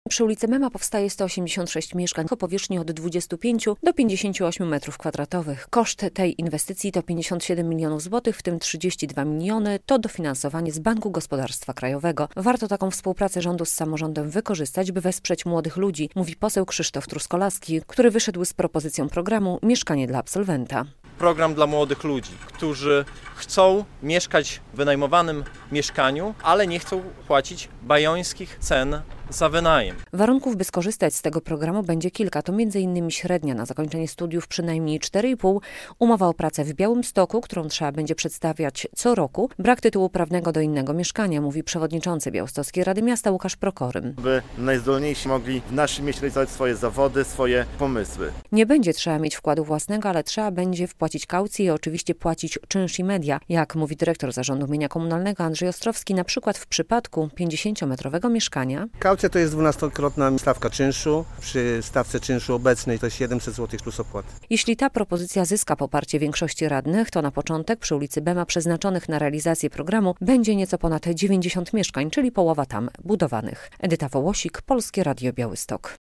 Przy ulicy Mema powstaje 186 mieszkań o powierzchni od 25 do 58 m2. Koszt tej inwestycji to 57 milionów złotych, w tym 32 miliony to dofinansowanie z Banku Gospodarstwa Krajowego. Warto taką współpracę rządu z samorządem wykorzystać, by wesprzeć młodych ludzi, mówi poseł Krzysztof Truskolaski, który wyszedł z propozycją programu Mieszkanie dla absolwenta. Program dla młodych ludzi, którzy chcą mieszkać w wynajmowanym mieszkaniu, ale nie chcą płacić bajońskich cen za wynajem. Warunków, by skorzystać z tego programu będzie kilka. To m.in. średnia na zakończenie studiów przynajmniej 4,5, umowa o pracę w Białymstoku, którą trzeba będzie przedstawiać co roku, brak tytułu prawnego do innego mieszkania, mówi przewodniczący Białostockiej Rady Miasta Łukasz Prokorym. By najzdolniejsi mogli w naszym mieście realizować swoje zawody, swoje pomysły. Nie będzie trzeba mieć wkładu własnego, ale trzeba będzie wpłacić kaucję i oczywiście płacić czynsz i media. Jak mówi dyrektor Zarządu Mienia Komunalnego Andrzej Ostrowski, na przykład w przypadku 50-metrowego mieszkania. Kaucja to jest 12-krotna stawka czynszu. Przy stawce czynszu obecnej to jest 700 zł plus opłat. Jeśli ta propozycja zyska poparcie większości radnych, to na początek przy ulicy Bema przeznaczonych na realizację programu będzie nieco ponad 90 mieszkań, czyli połowa tam budowanych. Edyta Wołosik, Polskie Radio Białystok.